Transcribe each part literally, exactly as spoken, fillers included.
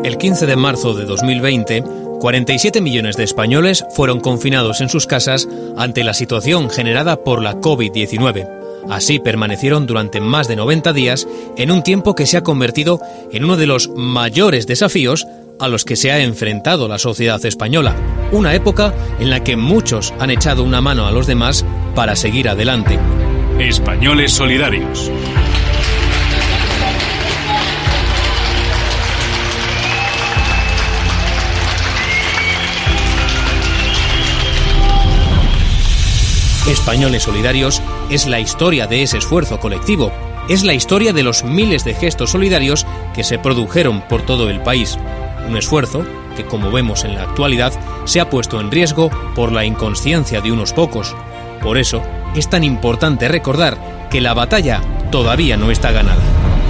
El quince de marzo de dos mil veinte, cuarenta y siete millones de españoles fueron confinados en sus casas ante la situación generada por la covid diecinueve. Así permanecieron durante más de noventa días en un tiempo que se ha convertido en uno de los mayores desafíos a los que se ha enfrentado la sociedad española. Una época en la que muchos han echado una mano a los demás para seguir adelante. Españoles solidarios. Españoles Solidarios es la historia de ese esfuerzo colectivo, es la historia de los miles de gestos solidarios que se produjeron por todo el país. Un esfuerzo que, como vemos en la actualidad, se ha puesto en riesgo por la inconsciencia de unos pocos. Por eso, es tan importante recordar que la batalla todavía no está ganada.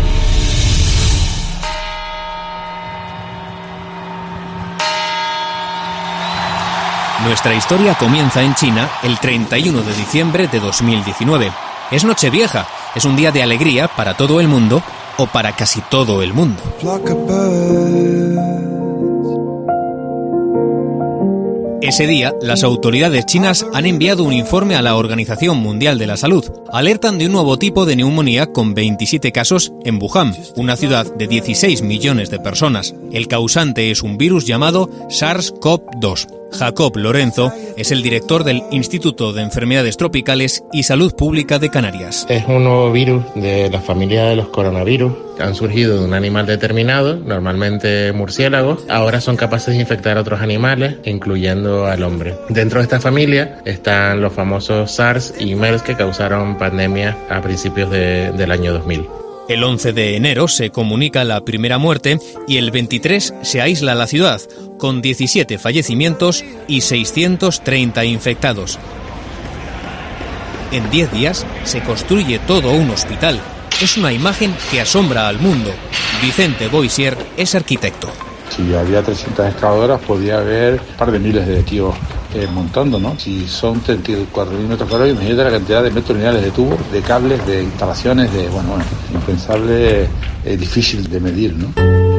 Nuestra historia comienza en China el treinta y uno de diciembre de dos mil diecinueve. Es Nochevieja, es un día de alegría para todo el mundo o para casi todo el mundo. Ese día, las autoridades chinas han enviado un informe a la Organización Mundial de la Salud. Alertan de un nuevo tipo de neumonía con veintisiete casos en Wuhan, una ciudad de dieciséis millones de personas. El causante es un virus llamado SARS CoV dos. Jacob Lorenzo es el director del Instituto de Enfermedades Tropicales y Salud Pública de Canarias. Es un nuevo virus de la familia de los coronavirus. Han surgido de un animal determinado, normalmente murciélagos. Ahora son capaces de infectar a otros animales, incluyendo al hombre. Dentro de esta familia están los famosos SARS y MERS que causaron pandemias a principios de, del año dos mil. El once de enero se comunica la primera muerte y el veintitrés se aísla la ciudad, con diecisiete fallecimientos y seiscientos treinta infectados. En diez días se construye todo un hospital. Es una imagen que asombra al mundo. Vicente Boisier es arquitecto. Si había trescientas excavadoras, podía haber un par de miles de tíos eh, montando, ¿no? Si son treinta y cuatro mil metros cuadrados, imagínate la cantidad de metros lineales de tubos, de cables, de instalaciones, de, bueno, bueno, impensable, eh, difícil de medir, ¿no?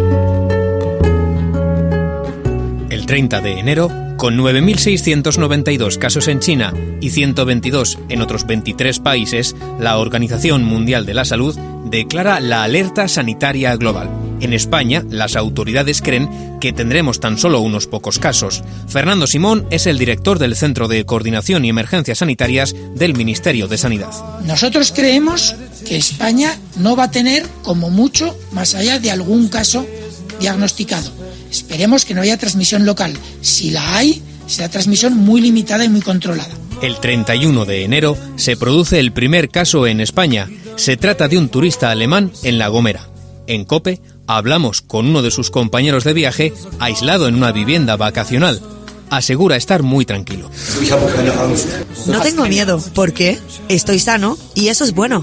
El treinta de enero, con nueve mil seiscientos noventa y dos casos en China y ciento veintidós en otros veintitrés países, la Organización Mundial de la Salud declara la alerta sanitaria global. En España, las autoridades creen que tendremos tan solo unos pocos casos. Fernando Simón es el director del Centro de Coordinación y Emergencias Sanitarias del Ministerio de Sanidad. Nosotros creemos que España no va a tener, como mucho, más allá de algún caso diagnosticado. Esperemos que no haya transmisión local. Si la hay, será transmisión muy limitada y muy controlada. El treinta y uno de enero se produce el primer caso en España. Se trata de un turista alemán en La Gomera. En COPE hablamos con uno de sus compañeros de viaje aislado en una vivienda vacacional. Asegura estar muy tranquilo. No tengo miedo. ¿Por qué? Estoy sano y eso es bueno.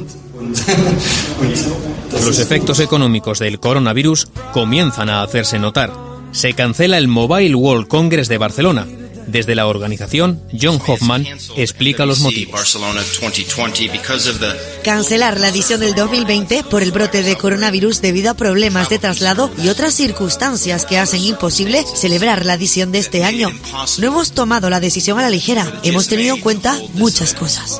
Los efectos económicos del coronavirus comienzan a hacerse notar. Se cancela el Mobile World Congress de Barcelona. Desde la organización, John Hoffman explica los motivos. Cancelar la edición del dos mil veinte por el brote de coronavirus debido a problemas de traslado y otras circunstancias que hacen imposible celebrar la edición de este año. No hemos tomado la decisión a la ligera, hemos tenido en cuenta muchas cosas.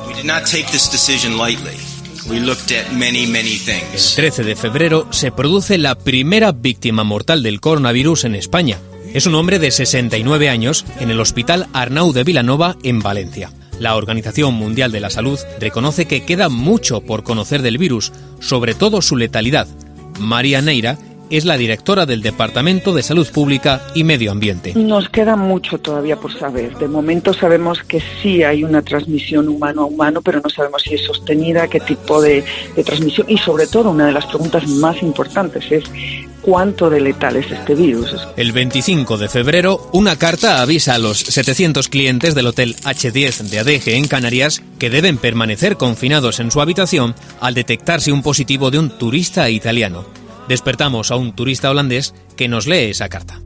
El trece de febrero se produce la primera víctima mortal del coronavirus en España. Es un hombre de sesenta y nueve años en el Hospital Arnau de Vilanova, en Valencia. La Organización Mundial de la Salud reconoce que queda mucho por conocer del virus, sobre todo su letalidad. María Neira es la directora del Departamento de Salud Pública y Medio Ambiente. Nos queda mucho todavía por saber. De momento sabemos que sí hay una transmisión humano a humano, pero no sabemos si es sostenida, qué tipo de, de transmisión y sobre todo una de las preguntas más importantes es ¿cuánto de letal es este virus? El veinticinco de febrero, una carta avisa a los setecientos clientes del Hotel hache diez de Adeje en Canarias que deben permanecer confinados en su habitación al detectarse un positivo de un turista italiano. Despertamos a un turista holandés que nos lee esa carta.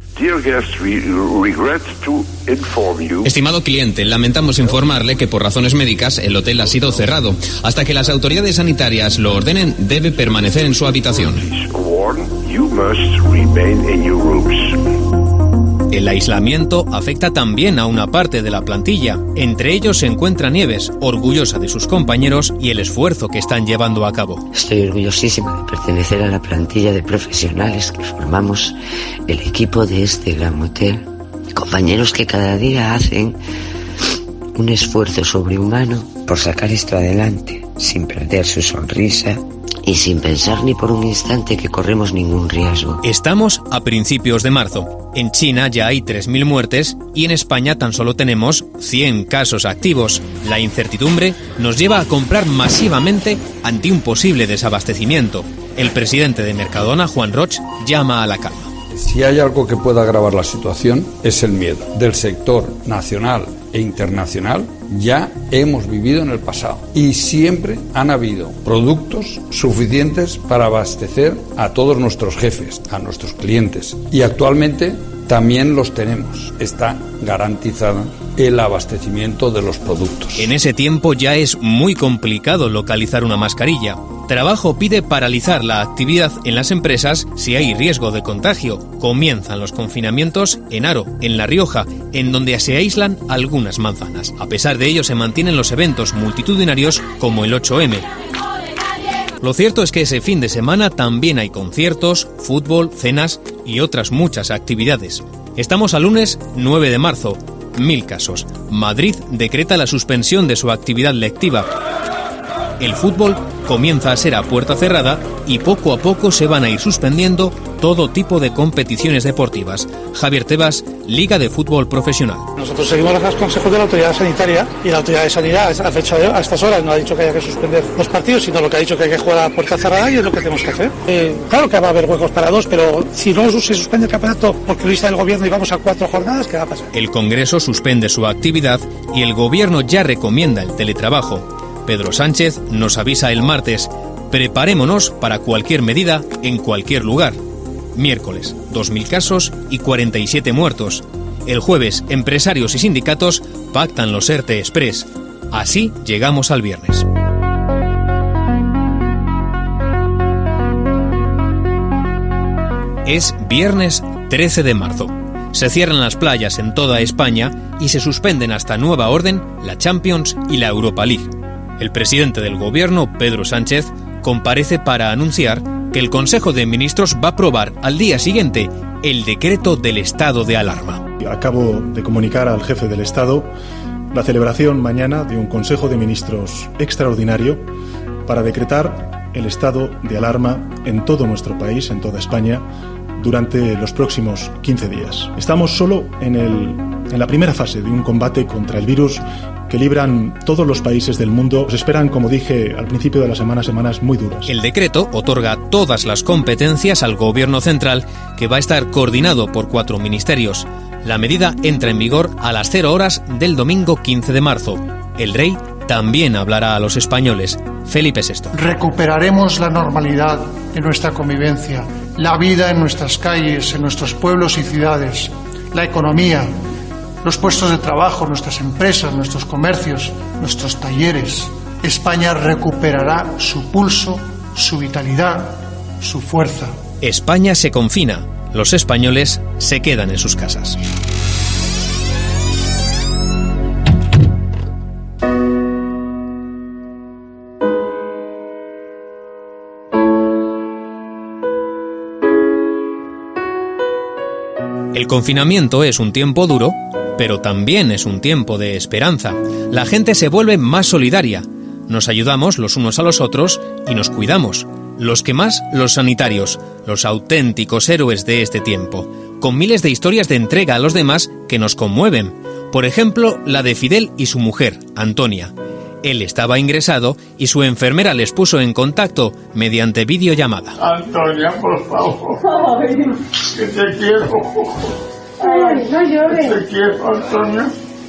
Estimado cliente, lamentamos informarle que por razones médicas el hotel ha sido cerrado. Hasta que las autoridades sanitarias lo ordenen, debe permanecer en su habitación. El aislamiento afecta también a una parte de la plantilla. Entre ellos se encuentra Nieves, orgullosa de sus compañeros y el esfuerzo que están llevando a cabo. Estoy orgullosísima de pertenecer a la plantilla de profesionales que formamos el equipo de este gran hotel. Compañeros que cada día hacen un esfuerzo sobrehumano por sacar esto adelante, sin perder su sonrisa y sin pensar ni por un instante que corremos ningún riesgo. Estamos a principios de marzo. En China ya hay tres mil muertes y en España tan solo tenemos cien casos activos. La incertidumbre nos lleva a comprar masivamente ante un posible desabastecimiento. El presidente de Mercadona, Juan Roch, llama a la calma. Si hay algo que pueda agravar la situación es el miedo. Del sector nacional e internacional ya hemos vivido en el pasado y siempre han habido productos suficientes para abastecer a todos nuestros jefes, a nuestros clientes, y actualmente también los tenemos. Está garantizado el abastecimiento de los productos. En ese tiempo ya es muy complicado localizar una mascarilla. Trabajo pide paralizar la actividad en las empresas si hay riesgo de contagio. Comienzan los confinamientos en Haro, en La Rioja, en donde se aíslan algunas manzanas. A pesar de ello se mantienen los eventos multitudinarios como el ocho eme. Lo cierto es que ese fin de semana también hay conciertos, fútbol, cenas y otras muchas actividades. Estamos al lunes nueve de marzo. Mil casos. Madrid decreta la suspensión de su actividad lectiva. El fútbol comienza a ser a puerta cerrada y poco a poco se van a ir suspendiendo todo tipo de competiciones deportivas. Javier Tebas, Liga de Fútbol Profesional. Nosotros seguimos los consejos de la autoridad sanitaria y la autoridad de sanidad a fecha de, a estas horas no ha dicho que haya que suspender los partidos, sino lo que ha dicho que hay que jugar a puerta cerrada y es lo que tenemos que hacer. Eh, claro que va a haber huecos para dos, pero si no se suspende el campeonato porque lo dice el gobierno y vamos a cuatro jornadas, ¿qué va a pasar? El Congreso suspende su actividad y el gobierno ya recomienda el teletrabajo. Pedro Sánchez nos avisa el martes: preparémonos para cualquier medida en cualquier lugar. Miércoles, dos mil casos y cuarenta y siete muertos. El jueves, empresarios y sindicatos pactan los ERTE Express. Así llegamos al viernes. Es viernes trece de marzo. Se cierran las playas en toda España y se suspenden hasta nueva orden la Champions y la Europa League. El presidente del gobierno, Pedro Sánchez, comparece para anunciar que el Consejo de Ministros va a aprobar al día siguiente el decreto del estado de alarma. Acabo de comunicar al jefe del Estado la celebración mañana de un Consejo de Ministros extraordinario para decretar el estado de alarma en todo nuestro país, en toda España, durante los próximos quince días. Estamos solo en, el, en la primera fase de un combate contra el virus que libran todos los países del mundo. Nos esperan, como dije al principio de la semana, semanas muy duras. El decreto otorga todas las competencias al Gobierno central, que va a estar coordinado por cuatro ministerios. La medida entra en vigor a las cero horas del domingo quince de marzo. El rey también hablará a los españoles. Felipe sexto. Recuperaremos la normalidad en nuestra convivencia, la vida en nuestras calles, en nuestros pueblos y ciudades, la economía, los puestos de trabajo, nuestras empresas, nuestros comercios, nuestros talleres. España recuperará su pulso, su vitalidad, su fuerza. España se confina. Los españoles se quedan en sus casas. El confinamiento es un tiempo duro, pero también es un tiempo de esperanza. La gente se vuelve más solidaria. Nos ayudamos los unos a los otros y nos cuidamos. Los que más, los sanitarios, los auténticos héroes de este tiempo, con miles de historias de entrega a los demás que nos conmueven. Por ejemplo, la de Fidel y su mujer, Antonia. Él estaba ingresado y su enfermera les puso en contacto mediante videollamada. Antonia, por favor. Ay. Que te quiero. Ay, no llores. Te quiero, Antonia.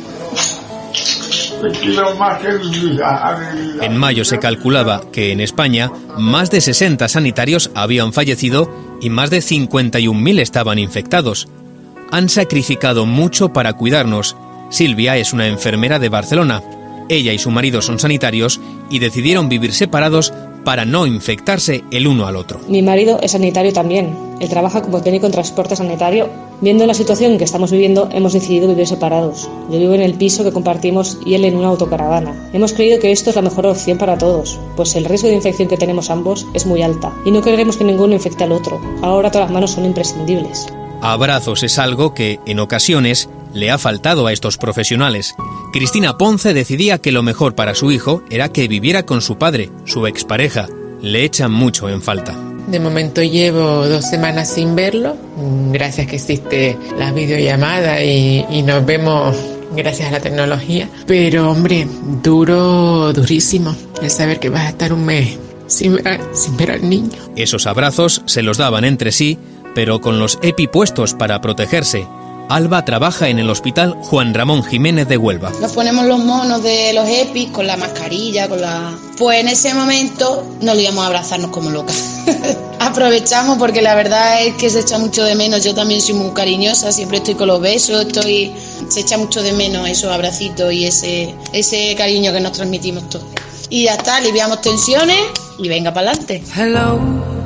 Te quiero más que mi vida. En mayo se calculaba que en España más de sesenta sanitarios habían fallecido y más de cincuenta y un mil estaban infectados. Han sacrificado mucho para cuidarnos. Silvia es una enfermera de Barcelona. Ella y su marido son sanitarios y decidieron vivir separados para no infectarse el uno al otro. Mi marido es sanitario también. Él trabaja como técnico en transporte sanitario. Viendo la situación que estamos viviendo, hemos decidido vivir separados. Yo vivo en el piso que compartimos y él en una autocaravana. Hemos creído que esto es la mejor opción para todos, pues el riesgo de infección que tenemos ambos es muy alta y no queremos que ninguno infecte al otro. Ahora todas las manos son imprescindibles. Abrazos es algo que, en ocasiones, le ha faltado a estos profesionales. Cristina Ponce decidía que lo mejor para su hijo era que viviera con su padre, su expareja. Le echan mucho en falta. De momento llevo dos semanas sin verlo, gracias que existe la videollamada y, y nos vemos gracias a la tecnología. Pero hombre, duro, durísimo el saber que vas a estar un mes sin ver, sin ver al niño. Esos abrazos se los daban entre sí, pero con los EPI puestos para protegerse. Alba trabaja en el Hospital Juan Ramón Jiménez de Huelva. Nos ponemos los monos de los EPIs con la mascarilla, con la... Pues en ese momento no le íbamos a abrazarnos como locas. Aprovechamos porque la verdad es que se echa mucho de menos. Yo también soy muy cariñosa, siempre estoy con los besos, estoy... se echa mucho de menos esos abracitos y ese, ese cariño que nos transmitimos todos. Y ya está, aliviamos tensiones y venga para adelante. Hello,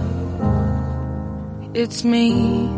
it's me.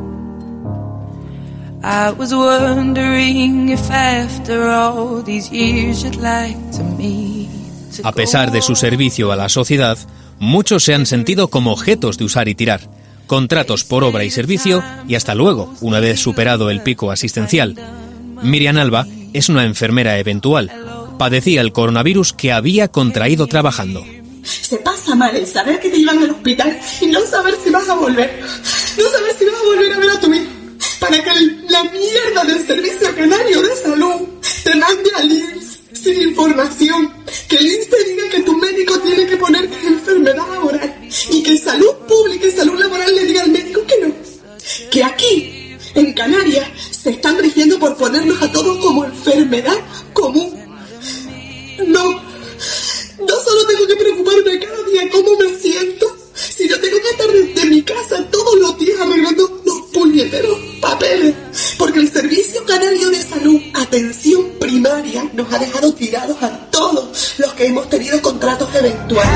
I was wondering if after all these years you'd like to meet. A pesar de su servicio a la sociedad, muchos se han sentido como objetos de usar y tirar. Contratos por obra y servicio y hasta luego, una vez superado el pico asistencial. Miriam Alba es una enfermera eventual. Padecía el coronavirus que había contraído trabajando. Se pasa mal el saber que te llevan al hospital y no saber si vas a volver. No saber si vas a volver a ver a tu hijo. Para que la mierda del Servicio Canario de Salud te mande al I M S S sin información. Que el I M S S te diga que tu médico tiene que poner que es enfermedad laboral. Y que Salud Pública y Salud Laboral le diga al médico que no. Que aquí, en Canarias, se están rigiendo por ponernos a todos como enfermedad común. No, no solo tengo que preocuparme cada día cómo me siento, sino tengo que estar desde mi casa todos los días arreglando los puñeteros papeles, porque el Servicio Canario de Salud, atención primaria, nos ha dejado tirados a todos los que hemos tenido contratos eventuales.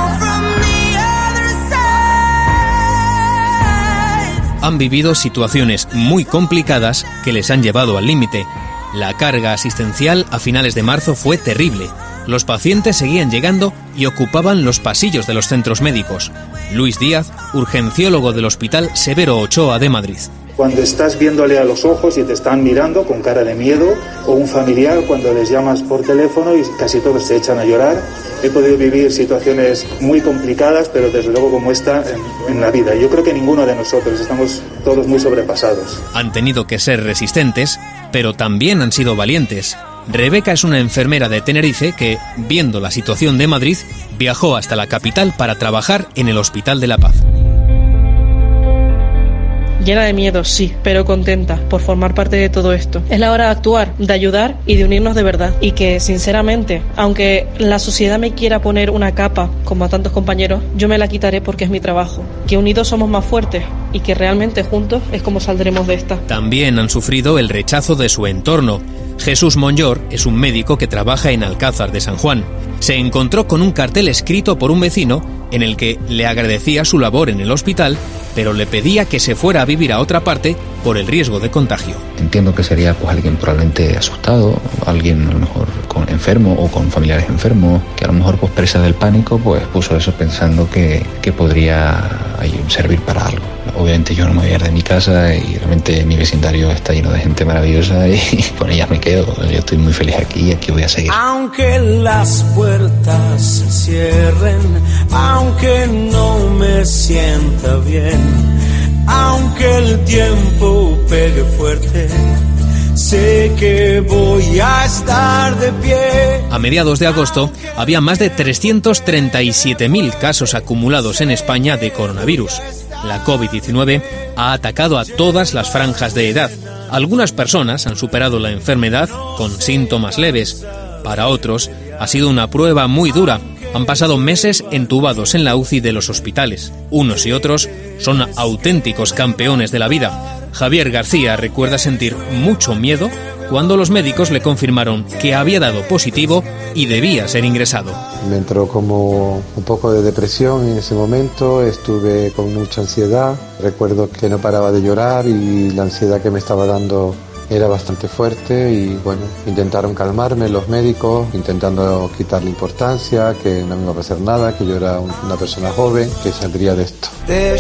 Han vivido situaciones muy complicadas que les han llevado al límite. La carga asistencial a finales de marzo fue terrible. Los pacientes seguían llegando y ocupaban los pasillos de los centros médicos. Luis Díaz, urgenciólogo del Hospital Severo Ochoa de Madrid. Cuando estás viéndole a los ojos y te están mirando con cara de miedo, o un familiar cuando les llamas por teléfono y casi todos se echan a llorar. He podido vivir situaciones muy complicadas, pero desde luego como esta en, en la vida. Yo creo que ninguno de nosotros, estamos todos muy sobrepasados. Han tenido que ser resistentes, pero también han sido valientes. Rebeca es una enfermera de Tenerife que, viendo la situación de Madrid, viajó hasta la capital para trabajar en el Hospital de la Paz. Llena de miedo, sí, pero contenta por formar parte de todo esto. Es la hora de actuar, de ayudar y de unirnos de verdad. Y que, sinceramente, aunque la sociedad me quiera poner una capa, como a tantos compañeros, yo me la quitaré porque es mi trabajo. Que unidos somos más fuertes y que realmente juntos es como saldremos de esta. También han sufrido el rechazo de su entorno. Jesús Monllor es un médico que trabaja en Alcázar de San Juan. Se encontró con un cartel escrito por un vecino en el que le agradecía su labor en el hospital, pero le pedía que se fuera a vivir a otra parte por el riesgo de contagio. Entiendo que sería pues alguien probablemente asustado, alguien a lo mejor con enfermo o con familiares enfermos, que a lo mejor pues presa del pánico pues puso eso pensando que, que podría ahí, servir para algo. Obviamente yo no me voy a ir de mi casa y realmente mi vecindario está lleno de gente maravillosa y con ellas me quedo. Yo estoy muy feliz aquí y aquí voy a seguir. Aunque las puertas se cierren, aunque no me sienta bien, aunque el tiempo pegue fuerte, sé que voy a estar de pie. A mediados de agosto había más de trescientos treinta y siete mil casos acumulados en España de coronavirus. La covid diecinueve ha atacado a todas las franjas de edad. Algunas personas han superado la enfermedad con síntomas leves. Para otros ha sido una prueba muy dura. Han pasado meses entubados en la U C I de los hospitales. Unos y otros son auténticos campeones de la vida. Javier García recuerda sentir mucho miedo cuando los médicos le confirmaron que había dado positivo y debía ser ingresado. Me entró como un poco de depresión en ese momento, estuve con mucha ansiedad, recuerdo que no paraba de llorar y la ansiedad que me estaba dando era bastante fuerte y bueno, intentaron calmarme los médicos, intentando quitarle importancia, que no me iba a pasar nada, que yo era una persona joven, que saldría de esto.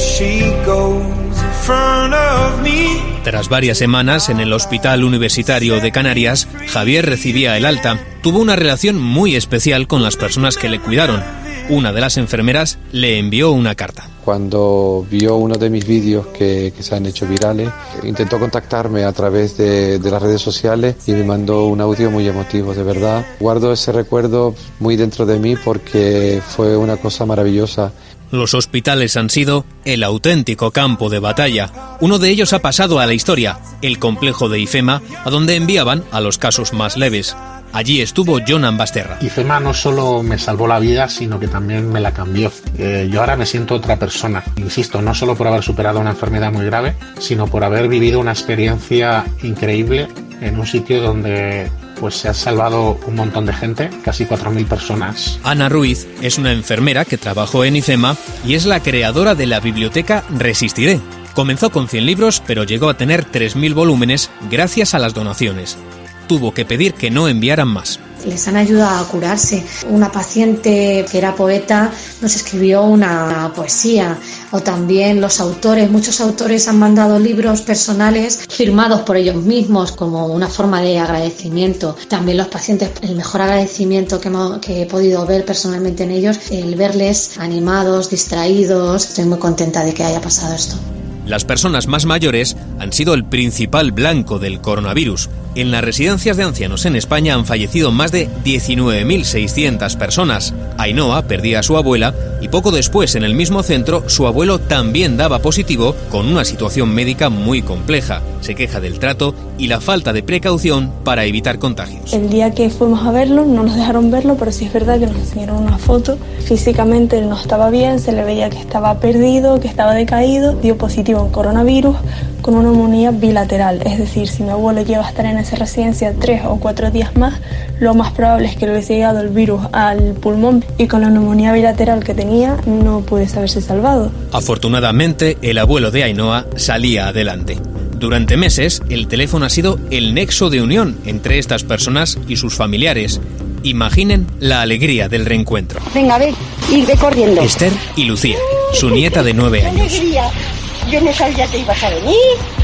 Tras varias semanas en el Hospital Universitario de Canarias, Javier recibía el alta. Tuvo una relación muy especial con las personas que le cuidaron. Una de las enfermeras le envió una carta. Cuando vio uno de mis vídeos que, que se han hecho virales, intentó contactarme a través de, de las redes sociales y me mandó un audio muy emotivo, de verdad. Guardo ese recuerdo muy dentro de mí porque fue una cosa maravillosa. Los hospitales han sido el auténtico campo de batalla. Uno de ellos ha pasado a la historia, el complejo de IFEMA, a donde enviaban a los casos más leves. Allí estuvo Jonan Basterra. IFEMA no solo me salvó la vida, sino que también me la cambió. Eh, yo ahora me siento otra persona. Insisto, no solo por haber superado una enfermedad muy grave, sino por haber vivido una experiencia increíble en un sitio donde pues se ha salvado un montón de gente, casi cuatro mil personas. Ana Ruiz es una enfermera que trabajó en IFEMA y es la creadora de la biblioteca Resistiré. Comenzó con cien libros, pero llegó a tener tres mil volúmenes gracias a las donaciones. Tuvo que pedir que no enviaran más. Les han ayudado a curarse. Una paciente que era poeta nos escribió una poesía, o también los autores, muchos autores han mandado libros personales firmados por ellos mismos como una forma de agradecimiento. También los pacientes, el mejor agradecimiento que, hemos, que he podido ver personalmente en ellos, el verles animados, distraídos. Estoy muy contenta de que haya pasado esto. Las personas más mayores han sido el principal blanco del coronavirus. En las residencias de ancianos en España han fallecido más de diecinueve mil seiscientas personas. Ainhoa perdía a su abuela y poco después en el mismo centro su abuelo también daba positivo con una situación médica muy compleja. Se queja del trato y la falta de precaución para evitar contagios. El día que fuimos a verlo no nos dejaron verlo, pero sí es verdad que nos enseñaron una foto. Físicamente él no estaba bien, se le veía que estaba perdido, que estaba decaído, dio positivo en coronavirus con una neumonía bilateral. Es decir, si mi abuelo lleva a estar en esa residencia tres o cuatro días más, lo más probable es que le hubiese llegado el virus al pulmón y con la neumonía bilateral que tenía no pudiese haberse salvado. Afortunadamente, el abuelo de Ainhoa salía adelante. Durante meses, el teléfono ha sido el nexo de unión entre estas personas y sus familiares. Imaginen la alegría del reencuentro. Venga, ve, y ve corriendo. Esther y Lucía, su nieta de nueve años. ¡Qué alegría! Yo no sabía que ibas a venir.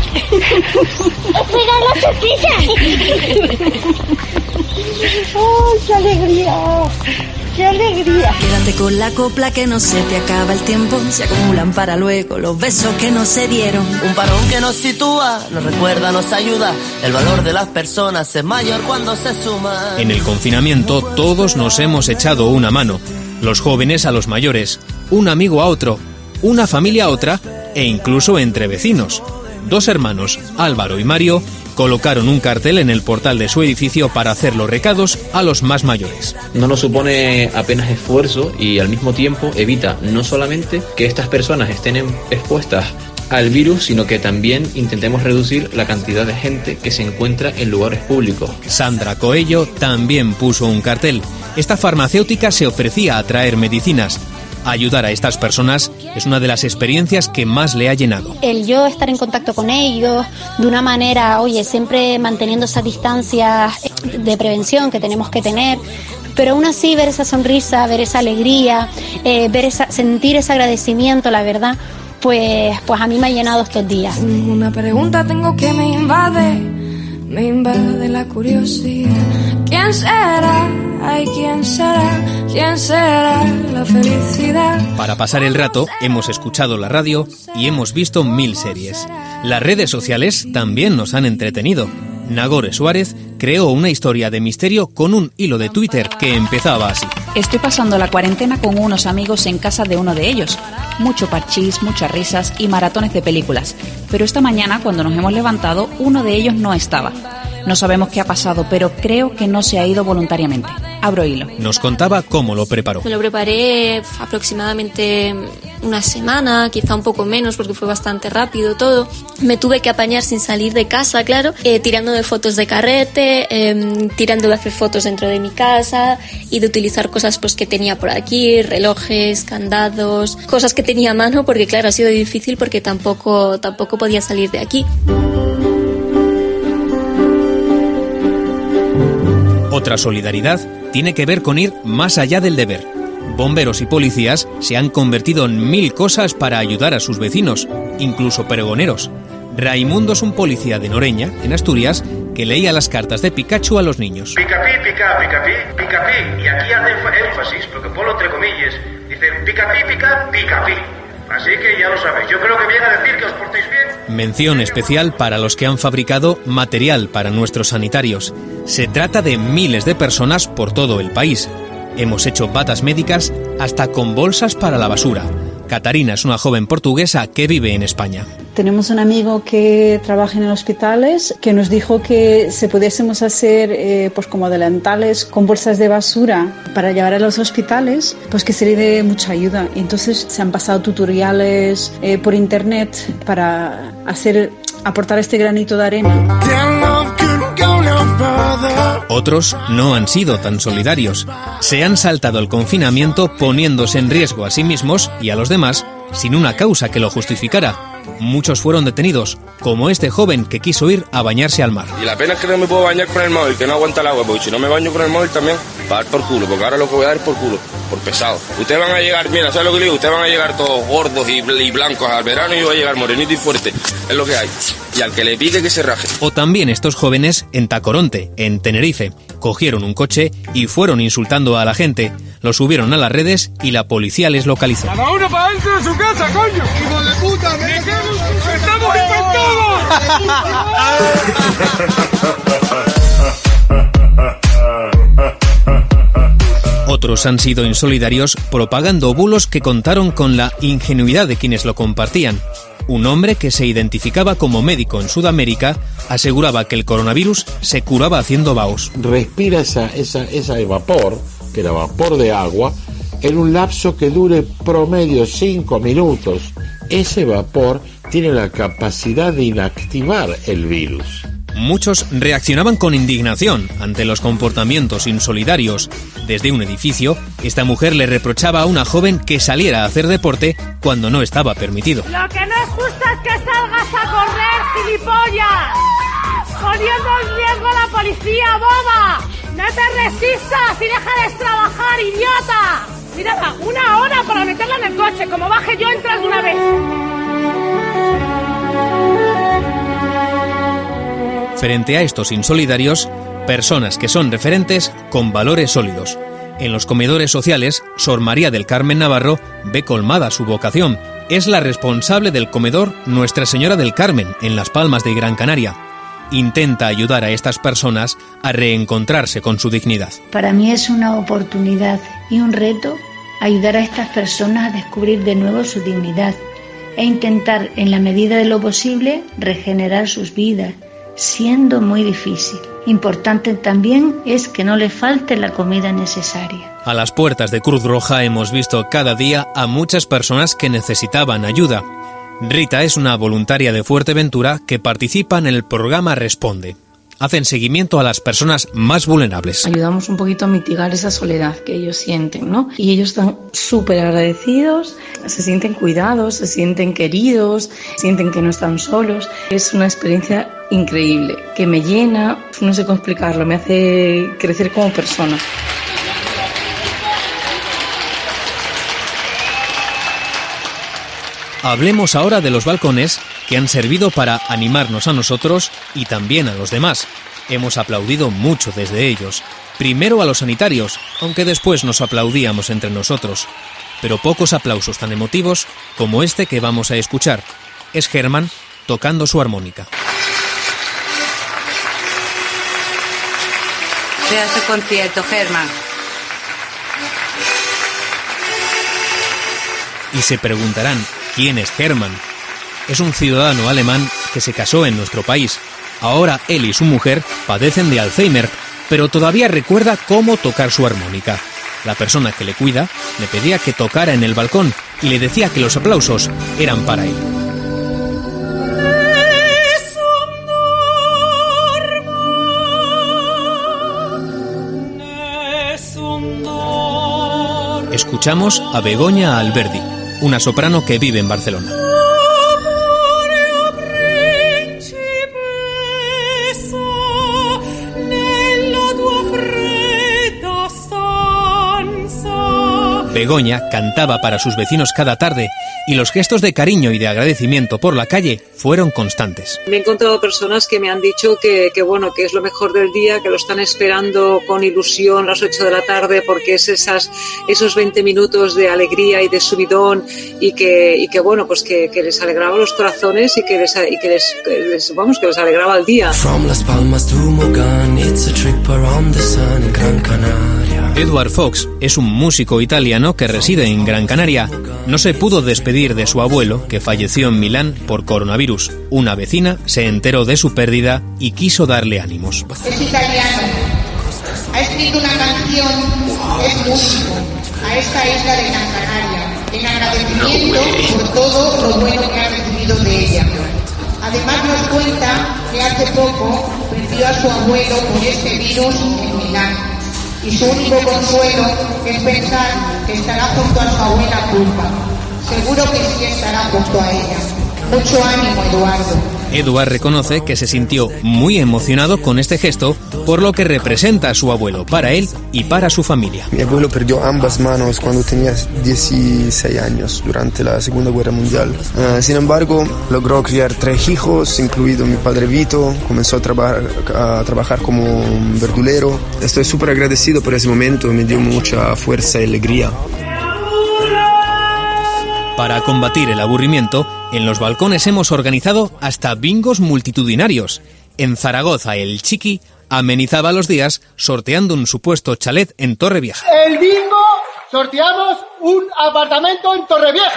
¡Espera la tortilla! ¡Oh, qué alegría! ¡Qué alegría! Quédate con la copla que no se te acaba el tiempo. Se acumulan para luego los besos que no se dieron. Un parón que nos sitúa, nos recuerda, nos ayuda. El valor de las personas es mayor cuando se suma. En el confinamiento todos nos hemos echado una mano. Los jóvenes a los mayores, un amigo a otro, una familia a otra e incluso entre vecinos. Dos hermanos, Álvaro y Mario, colocaron un cartel en el portal de su edificio para hacer los recados a los más mayores. No nos supone apenas esfuerzo y al mismo tiempo evita no solamente que estas personas estén expuestas al virus, sino que también intentemos reducir la cantidad de gente que se encuentra en lugares públicos. Sandra Coello también puso un cartel. Esta farmacéutica se ofrecía a traer medicinas. Ayudar a estas personas es una de las experiencias que más le ha llenado. El yo estar en contacto con ellos de una manera, oye, siempre manteniendo esas distancias de prevención que tenemos que tener, pero aún así ver esa sonrisa, ver esa alegría, eh, ver esa, sentir ese agradecimiento, la verdad, pues, pues a mí me ha llenado estos días. Una pregunta tengo que me invade, me invade la curiosidad. ¿Quién será? Ay, ¿quién será? ¿Quién será la felicidad? Para pasar el rato, hemos escuchado la radio y hemos visto mil series. Las redes sociales también nos han entretenido. Nagore Suárez creó una historia de misterio con un hilo de Twitter que empezaba así. Estoy pasando la cuarentena con unos amigos en casa de uno de ellos. Mucho parchís, muchas risas y maratones de películas. Pero esta mañana, cuando nos hemos levantado, uno de ellos no estaba. No sabemos qué ha pasado, pero creo que no se ha ido voluntariamente. Abro hilo. Nos contaba cómo lo preparó. Me lo preparé aproximadamente una semana, quizá un poco menos porque fue bastante rápido todo. Me tuve que apañar sin salir de casa, claro, eh, tirando de fotos de carrete, eh, tirando de hacer fotos dentro de mi casa y de utilizar cosas pues que tenía por aquí, relojes, candados, cosas que tenía a mano porque claro, ha sido difícil porque tampoco, tampoco podía salir de aquí. Otra solidaridad tiene que ver con ir más allá del deber. Bomberos y policías se han convertido en mil cosas para ayudar a sus vecinos, incluso pregoneros. Raimundo es un policía de Noreña, en Asturias, que leía las cartas de Pikachu a los niños. Picapí, pica, picapí, picapí. Y aquí hace énfasis, porque ponlo entre comillas. Dice picapí, pica, picapí. Así que ya lo sabéis. Yo creo que viene a decir que os portéis bien. Mención especial para los que han fabricado material para nuestros sanitarios. Se trata de miles de personas por todo el país. Hemos hecho batas médicas hasta con bolsas para la basura. Catarina es una joven portuguesa que vive en España. Tenemos un amigo que trabaja en hospitales que nos dijo que si pudiésemos hacer eh, pues como delantales con bolsas de basura para llevar a los hospitales, pues que sería de mucha ayuda. Y entonces se han pasado tutoriales eh, por internet para hacer aportar este granito de arena. Otros no han sido tan solidarios. Se han saltado el confinamiento poniéndose en riesgo a sí mismos y a los demás sin una causa que lo justificara. Muchos fueron detenidos, como este joven que quiso ir a bañarse al mar. Y la pena es que no me puedo bañar con el móvil, que no aguanta el agua, porque si no me baño con el móvil también va a dar por culo, porque ahora lo que voy a dar es por culo, por pesado. Ustedes van a llegar, mira, ¿sabes lo que le digo? Ustedes van a llegar todos gordos y, y blancos al verano y yo voy a llegar morenito y fuerte, es lo que hay. Y al que le pique que se raje. O también estos jóvenes en Tacoronte, en Tenerife, cogieron un coche y fueron insultando a la gente. Lo subieron a las redes y la policía les localizó. Cada uno para dentro de su casa, coño. ¡Hijo de puta! ¡Me ¡estamos infectados! Otros han sido insolidarios propagando bulos que contaron con la ingenuidad de quienes lo compartían. Un hombre que se identificaba como médico en Sudamérica aseguraba que el coronavirus se curaba haciendo vaos. Respira esa, esa, esa vapor, que era vapor de agua, en un lapso que dure promedio cinco minutos. Ese vapor tiene la capacidad de inactivar el virus. Muchos reaccionaban con indignación ante los comportamientos insolidarios. Desde un edificio, esta mujer le reprochaba a una joven que saliera a hacer deporte cuando no estaba permitido. Lo que no es justo es que salgas a correr, gilipollas, poniendo en riesgo a la policía, boba. No te resistas y deja de trabajar, idiota. Mira, una hora para meterla en el coche, como baje yo entras de una vez. Frente a estos insolidarios, personas que son referentes con valores sólidos. En los comedores sociales, Sor María del Carmen Navarro ve colmada su vocación. Es la responsable del comedor Nuestra Señora del Carmen, en Las Palmas de Gran Canaria. Intenta ayudar a estas personas a reencontrarse con su dignidad. Para mí es una oportunidad y un reto ayudar a estas personas a descubrir de nuevo su dignidad e intentar, en la medida de lo posible, regenerar sus vidas, siendo muy difícil. Importante también es que no le falte la comida necesaria. A las puertas de Cruz Roja hemos visto cada día a muchas personas que necesitaban ayuda. Rita es una voluntaria de Fuerteventura que participa en el programa Responde. Hacen seguimiento a las personas más vulnerables. Ayudamos un poquito a mitigar esa soledad que ellos sienten, ¿no? Y ellos están súper agradecidos, se sienten cuidados, se sienten queridos, sienten que no están solos. Es una experiencia increíble, que me llena, no sé cómo explicarlo, me hace crecer como persona. Hablemos ahora de los balcones que han servido para animarnos a nosotros y también a los demás. Hemos aplaudido mucho desde ellos. Primero a los sanitarios, aunque después nos aplaudíamos entre nosotros. Pero pocos aplausos tan emotivos como este que vamos a escuchar. Es Germán tocando su armónica. Se hace concierto, Germán. Y se preguntarán, ¿quién es Germán? Es un ciudadano alemán que se casó en nuestro país. Ahora él y su mujer padecen de Alzheimer pero todavía recuerda cómo tocar su armónica. La persona que le cuida le pedía que tocara en el balcón y le decía que los aplausos eran para él. Escuchamos a Begoña Alberdi, una soprano que vive en Barcelona. Begoña cantaba para sus vecinos cada tarde y los gestos de cariño y de agradecimiento por la calle fueron constantes. Me he encontrado personas que me han dicho que, que bueno, que es lo mejor del día, que lo están esperando con ilusión las ocho de la tarde porque es esas, esos veinte minutos de alegría y de subidón y que, y que bueno, pues que, que les alegraba los corazones y que les, y que les, que les, vamos, que les alegraba el día. From Las Palmas to Mogán, it's a trip around the sun in Gran Canaria. Edward Fox es un músico italiano que reside en Gran Canaria. No se pudo despedir de su abuelo, que falleció en Milán por coronavirus. Una vecina se enteró de su pérdida y quiso darle ánimos. Es italiano, ha escrito una canción, es músico, a esta isla de Gran Canaria, en agradecimiento por todo lo bueno que ha recibido de ella. Además nos cuenta que hace poco perdió a su abuelo por este virus en Milán. Y su único consuelo es pensar que estará junto a su abuela Pulpa. Seguro que sí estará junto a ella. Mucho ánimo, Eduardo. Eduard reconoce que se sintió muy emocionado con este gesto por lo que representa a su abuelo para él y para su familia. Mi abuelo perdió ambas manos cuando tenía dieciséis años durante la Segunda Guerra Mundial. Uh, sin embargo, logró criar tres hijos, incluido mi padre Vito. Comenzó a, traba- a trabajar como un verdulero. Estoy súper agradecido por ese momento, me dio mucha fuerza y alegría. Para combatir el aburrimiento, en los balcones hemos organizado hasta bingos multitudinarios. En Zaragoza, el Chiqui amenizaba los días sorteando un supuesto chalet en Torrevieja. El bingo, sorteamos un apartamento en Torrevieja.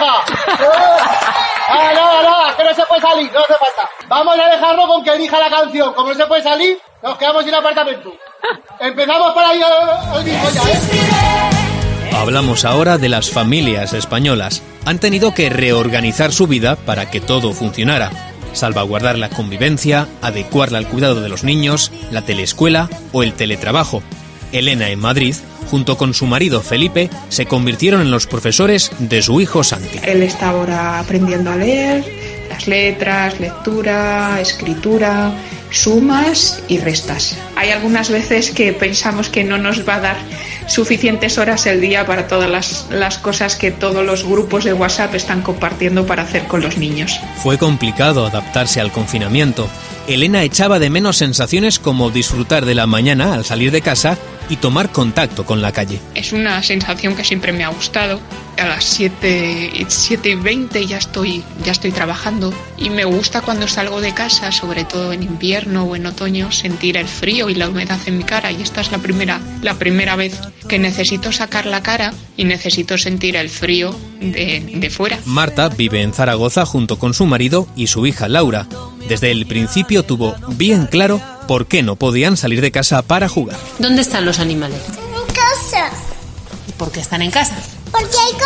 Ah, no, no, que no se puede salir, no hace falta. Vamos a dejarlo con que elija la canción. Como no se puede salir, nos quedamos sin apartamento. Empezamos por ahí el bingo ya, ¿eh? Hablamos ahora de las familias españolas. Han tenido que reorganizar su vida para que todo funcionara. Salvaguardar la convivencia, adecuarla al cuidado de los niños, la teleescuela o el teletrabajo. Elena en Madrid, junto con su marido Felipe, se convirtieron en los profesores de su hijo Santi. Él está ahora aprendiendo a leer, las letras, lectura, escritura, sumas y restas. Hay algunas veces que pensamos que no nos va a dar suficientes horas el día para todas las, las cosas que todos los grupos de WhatsApp están compartiendo para hacer con los niños. Fue complicado adaptarse al confinamiento. Elena echaba de menos sensaciones como disfrutar de la mañana al salir de casa y tomar contacto con la calle. Es una sensación que siempre me ha gustado. A las siete y veinte ya estoy, ya estoy trabajando y me gusta cuando salgo de casa, sobre todo en invierno o en otoño, sentir el frío y la humedad en mi cara, y esta es la primera, la primera vez que necesito sacar la cara y necesito sentir el frío de, de fuera. Marta vive en Zaragoza junto con su marido y su hija Laura. Desde el principio tuvo bien claro por qué no podían salir de casa para jugar. ¿Dónde están los animales? En casa. ¿Y por qué están en casa? Porque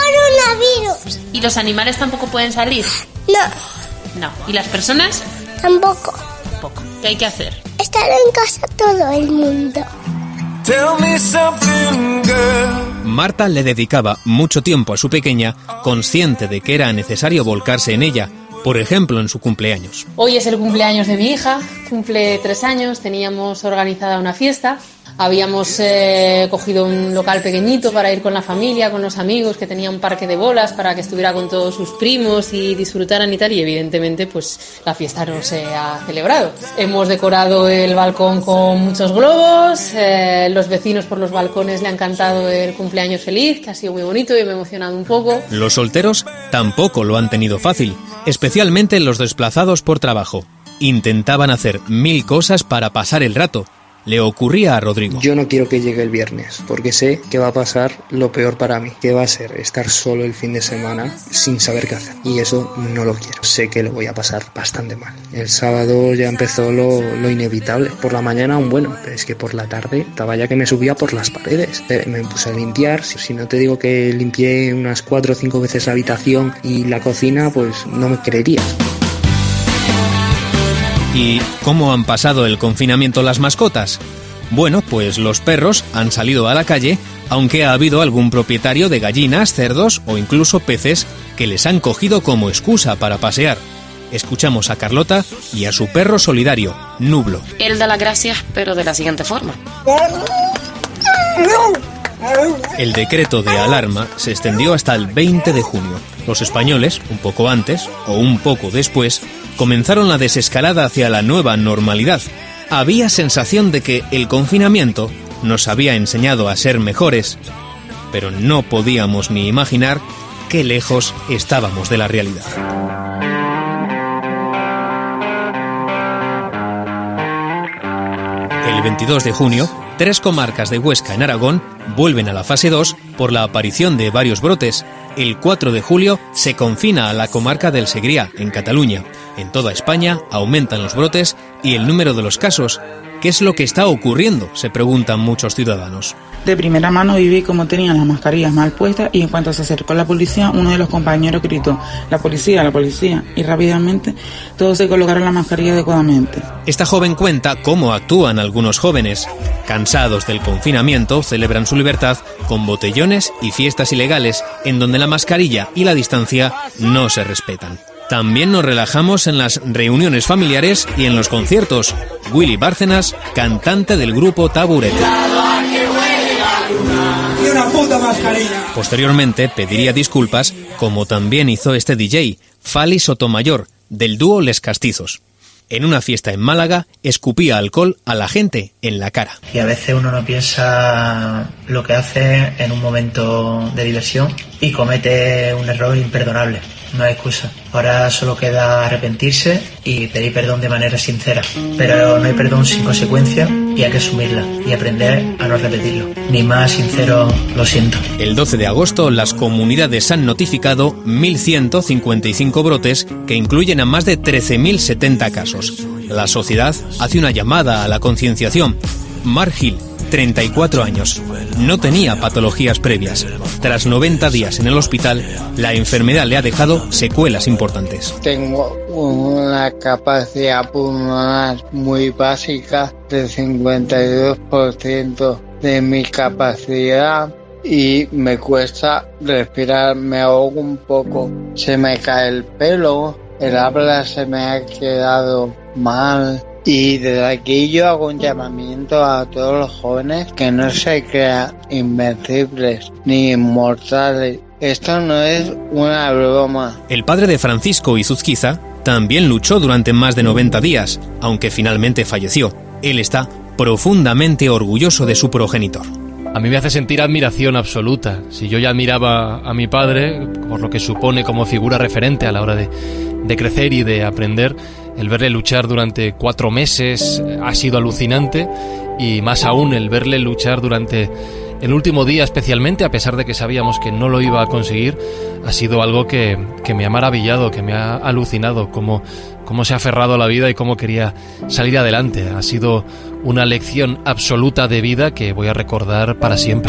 hay coronavirus. ¿Y los animales tampoco pueden salir? No. No. ¿Y las personas? Tampoco. Tampoco. ¿Qué hay que hacer? Estar en casa todo el mundo. Tell me something, girl. Marta le dedicaba mucho tiempo a su pequeña, consciente de que era necesario volcarse en ella, por ejemplo en su cumpleaños. Hoy es el cumpleaños de mi hija, cumple tres años, teníamos organizada una fiesta. Habíamos eh, cogido un local pequeñito para ir con la familia, con los amigos, que tenía un parque de bolas para que estuviera con todos sus primos y disfrutaran y tal, y evidentemente pues la fiesta no se ha celebrado. Hemos decorado el balcón con muchos globos, eh, los vecinos por los balcones le han cantado el cumpleaños feliz, que ha sido muy bonito y me ha emocionado un poco. Los solteros tampoco lo han tenido fácil, especialmente los desplazados por trabajo. Intentaban hacer mil cosas para pasar el rato, le ocurría a Rodrigo. Yo no quiero que llegue el viernes, porque sé que va a pasar lo peor para mí, que va a ser estar solo el fin de semana sin saber qué hacer. Y eso no lo quiero. Sé que lo voy a pasar bastante mal. El sábado ya empezó lo, lo inevitable. Por la mañana aún bueno, pero es que por la tarde estaba ya que me subía por las paredes. Me puse a limpiar. Si, si no te digo que limpié unas cuatro o cinco veces la habitación y la cocina, pues no me creerías. ¿Y cómo han pasado el confinamiento las mascotas? Bueno, pues los perros han salido a la calle, aunque ha habido algún propietario de gallinas, cerdos o incluso peces que les han cogido como excusa para pasear. Escuchamos a Carlota y a su perro solidario, Nublo. Él da las gracias, pero de la siguiente forma. El decreto de alarma se extendió hasta el veinte de junio. Los españoles, un poco antes o un poco después, comenzaron la desescalada hacia la nueva normalidad. Había sensación de que el confinamiento nos había enseñado a ser mejores, pero no podíamos ni imaginar qué lejos estábamos de la realidad. El veintidós de junio, tres comarcas de Huesca en Aragón vuelven a la fase dos por la aparición de varios brotes. El cuatro de julio se confina a la comarca del Segrià, en Cataluña. En toda España aumentan los brotes y el número de los casos. ¿Qué es lo que está ocurriendo?, se preguntan muchos ciudadanos. De primera mano viví cómo tenían las mascarillas mal puestas y en cuanto se acercó la policía, uno de los compañeros gritó: «La policía, la policía», y rápidamente todos se colocaron la mascarilla adecuadamente. Esta joven cuenta cómo actúan algunos jóvenes. Cansados del confinamiento, celebran su libertad con botellones y fiestas ilegales en donde la mascarilla y la distancia no se respetan. También nos relajamos en las reuniones familiares y en los conciertos. Willy Bárcenas, cantante del grupo Taburete. Posteriormente pediría disculpas, como también hizo este D J, Fali Sotomayor, del dúo Les Castizos. En una fiesta en Málaga, escupía alcohol a la gente en la cara. Y a veces uno no piensa lo que hace en un momento de diversión y comete un error imperdonable. No hay excusa. Ahora solo queda arrepentirse y pedir perdón de manera sincera. Pero no hay perdón sin consecuencia y hay que asumirla y aprender a no repetirlo. Ni más sincero, lo siento. El doce de agosto, las comunidades han notificado mil ciento cincuenta y cinco brotes que incluyen a más de trece mil setenta casos. La sociedad hace una llamada a la concienciación. Mark Hill, treinta y cuatro años. No tenía patologías previas. Tras noventa días en el hospital, la enfermedad le ha dejado secuelas importantes. Tengo una capacidad pulmonar muy básica del cincuenta y dos por ciento de mi capacidad y me cuesta respirar, me ahogo un poco, se me cae el pelo, el habla se me ha quedado mal. Y desde aquí yo hago un llamamiento a todos los jóvenes que no se crean invencibles ni inmortales. Esto no es una broma. El padre de Francisco Izuzquiza también luchó durante más de noventa días, aunque finalmente falleció. Él está profundamente orgulloso de su progenitor. A mí me hace sentir admiración absoluta. Si yo ya admiraba a mi padre, por lo que supone como figura referente a la hora de, de crecer y de aprender, el verle luchar durante cuatro meses ha sido alucinante, y más aún el verle luchar durante el último día especialmente, a pesar de que sabíamos que no lo iba a conseguir, ha sido algo que, que me ha maravillado, que me ha alucinado, cómo, cómo se ha aferrado a la vida y cómo quería salir adelante. Ha sido una lección absoluta de vida que voy a recordar para siempre.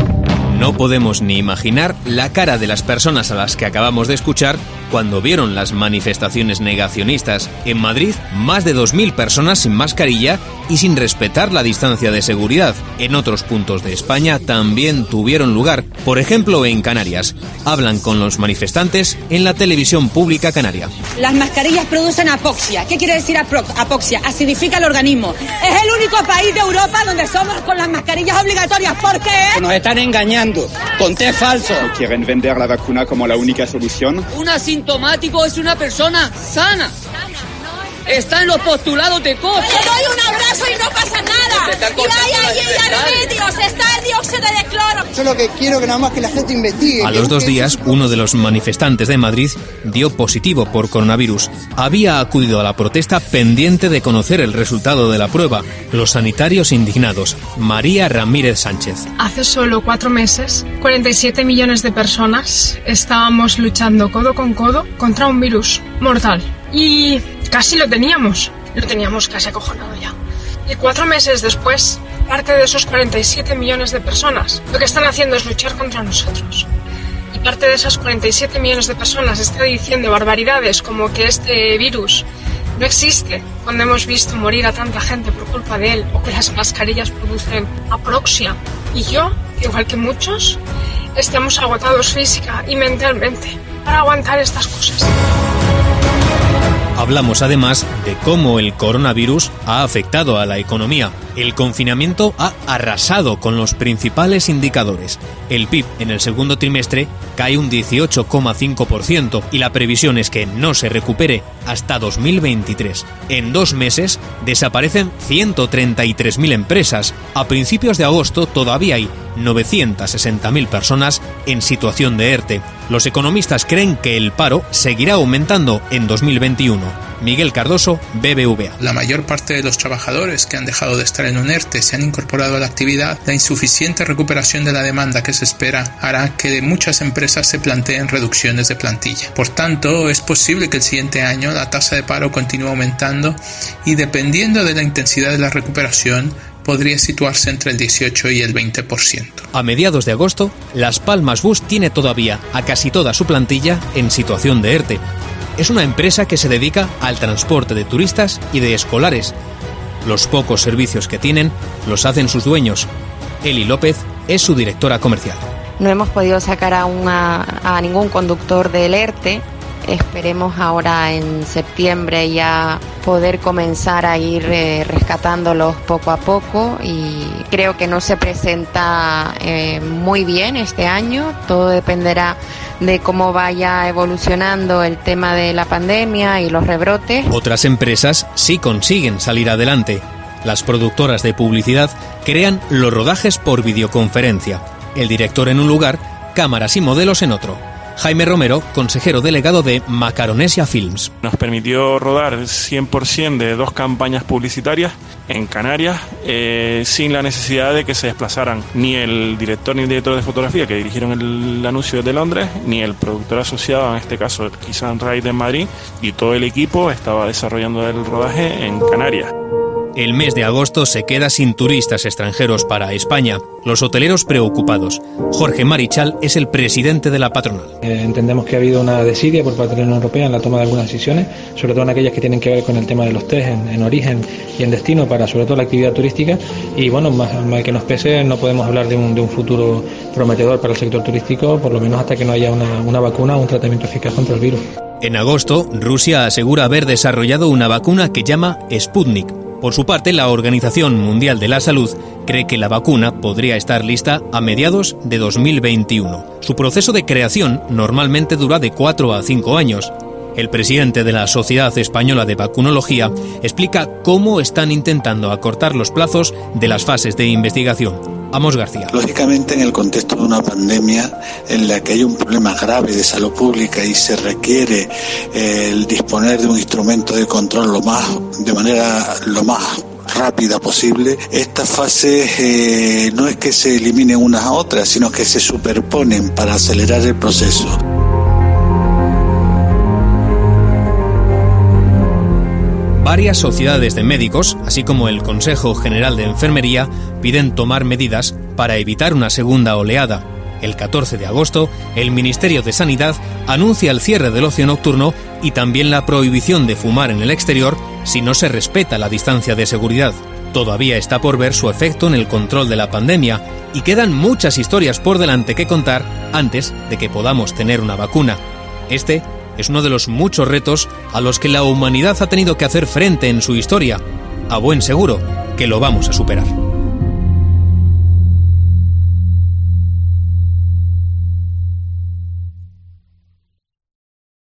No podemos ni imaginar la cara de las personas a las que acabamos de escuchar cuando vieron las manifestaciones negacionistas. En Madrid, más de dos mil personas sin mascarilla y sin respetar la distancia de seguridad. En otros puntos de España también tuvieron lugar, por ejemplo en Canarias. Hablan con los manifestantes en la televisión pública canaria. Las mascarillas producen apoxia. ¿Qué quiere decir apoxia? Acidifica el organismo. Es el único país de Europa donde somos con las mascarillas obligatorias. ¿Por qué? Nos están engañando. Con té falso. Quieren vender la vacuna como la única solución. Un asintomático es una persona sana. Está en los postulados de C O P. Le doy un abrazo y no pasa nada. Y hay allí remedios. Está el dióxido de cloro. Yo lo que quiero que nada más que la gente investigue. A los dos días, uno de los manifestantes de Madrid dio positivo por coronavirus. Había acudido a la protesta pendiente de conocer el resultado de la prueba. Los sanitarios indignados. María Ramírez Sánchez. Hace solo cuatro meses, cuarenta y siete millones de personas estábamos luchando codo con codo contra un virus mortal. Y casi lo teníamos. Lo teníamos casi acojonado ya. Y cuatro meses después, parte de esos cuarenta y siete millones de personas lo que están haciendo es luchar contra nosotros. Y parte de esas cuarenta y siete millones de personas está diciendo barbaridades como que este virus no existe, cuando hemos visto morir a tanta gente por culpa de él, o que las mascarillas producen aproxia. Y yo, igual que muchos, estamos agotados física y mentalmente para aguantar estas cosas. Hablamos además de cómo el coronavirus ha afectado a la economía. El confinamiento ha arrasado con los principales indicadores. El P I B en el segundo trimestre cae un dieciocho coma cinco por ciento y la previsión es que no se recupere hasta dos mil veintitrés. En dos meses desaparecen ciento treinta y tres mil empresas. A principios de agosto todavía hay novecientas sesenta mil personas en situación de ERTE. Los economistas creen que el paro seguirá aumentando en dos mil veintiuno. Miguel Cardoso, B B V A. La mayor parte de los trabajadores que han dejado de estar en un ERTE se han incorporado a la actividad. La insuficiente recuperación de la demanda que se espera hará que de muchas empresas se planteen reducciones de plantilla. Por tanto, es posible que el siguiente año la tasa de paro continúe aumentando y, dependiendo de la intensidad de la recuperación, podría situarse entre el dieciocho y el veinte por ciento. A mediados de agosto, Las Palmas Bus tiene todavía a casi toda su plantilla en situación de ERTE. Es una empresa que se dedica al transporte de turistas y de escolares. Los pocos servicios que tienen los hacen sus dueños. Eli López es su directora comercial. No hemos podido sacar a, una, a ningún conductor del ERTE. Esperemos ahora en septiembre ya poder comenzar a ir eh, rescatándolos poco a poco, y creo que no se presenta eh, muy bien este año. Todo dependerá de cómo vaya evolucionando el tema de la pandemia y los rebrotes. Otras empresas sí consiguen salir adelante. Las productoras de publicidad crean los rodajes por videoconferencia. El director en un lugar, cámaras y modelos en otro. Jaime Romero, consejero delegado de Macaronesia Films. Nos permitió rodar cien por ciento de dos campañas publicitarias en Canarias eh, sin la necesidad de que se desplazaran ni el director ni el director de fotografía que dirigieron el anuncio desde Londres, ni el productor asociado, en este caso el Kisan Ride de Madrid, y todo el equipo estaba desarrollando el rodaje en Canarias. El mes de agosto se queda sin turistas extranjeros para España. Los hoteleros preocupados. Jorge Marichal es el presidente de la patronal. Eh, entendemos que ha habido una desidia por parte de la Unión Europea en la toma de algunas decisiones, sobre todo en aquellas que tienen que ver con el tema de los test en, en origen y en destino para sobre todo la actividad turística. Y bueno, más mal que nos pese, no podemos hablar de un, de un futuro prometedor para el sector turístico, por lo menos hasta que no haya una, una vacuna o un tratamiento eficaz contra el virus. En agosto, Rusia asegura haber desarrollado una vacuna que llama Sputnik. Por su parte, la Organización Mundial de la Salud cree que la vacuna podría estar lista a mediados de dos mil veintiuno. Su proceso de creación normalmente dura de cuatro a cinco años. El presidente de la Sociedad Española de Vacunología explica cómo están intentando acortar los plazos de las fases de investigación. Amos García. Lógicamente, en el contexto de una pandemia en la que hay un problema grave de salud pública y se requiere eh, el disponer de un instrumento de control lo más, de manera lo más rápida posible, estas fases eh, no es que se eliminen unas a otras, sino que se superponen para acelerar el proceso. Varias sociedades de médicos, así como el Consejo General de Enfermería, piden tomar medidas para evitar una segunda oleada. El catorce de agosto, el Ministerio de Sanidad anuncia el cierre del ocio nocturno y también la prohibición de fumar en el exterior si no se respeta la distancia de seguridad. Todavía está por ver su efecto en el control de la pandemia y quedan muchas historias por delante que contar antes de que podamos tener una vacuna. Este es uno de los muchos retos a los que la humanidad ha tenido que hacer frente en su historia. A buen seguro que lo vamos a superar.